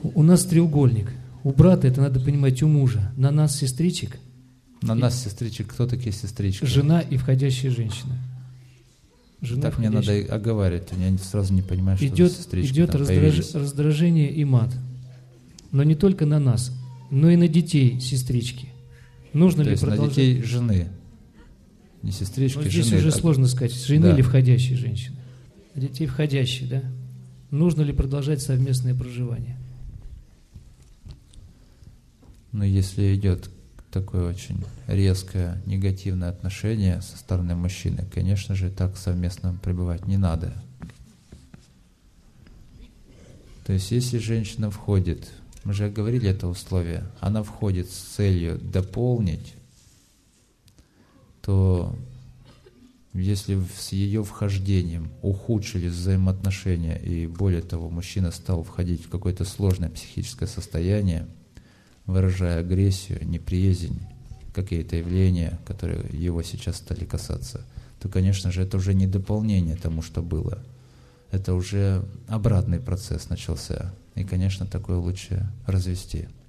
У нас треугольник. У брата, это надо понимать, у мужа. На нас, сестричек. На нас, сестричек, кто такие сестрички? Жена и входящая женщина. Жена так мне надо оговаривать, я сразу не понимаю, что идет, за сестрички идет там появились. раздражение и мат. Но не только на нас, но и на детей сестрички. Нужно То ли есть продолжать? на детей жены. Не сестрички, Но здесь жены. уже сложно сказать, жены да. или входящей женщины. Детей входящие, да? Нужно ли продолжать совместное проживание? Но если идет такое очень резкое негативное отношение со стороны мужчины, конечно же, так совместно пребывать не надо. То есть, если женщина входит, мы же говорили это условие, она входит с целью дополнить, то если с ее вхождением ухудшились взаимоотношения, и более того, мужчина стал входить в какое-то сложное психическое состояние, выражая агрессию, неприязнь, какие-то явления, которые его сейчас стали касаться, то, конечно же, это уже не дополнение тому, что было. Это уже обратный процесс начался. И, конечно, такое лучше развести.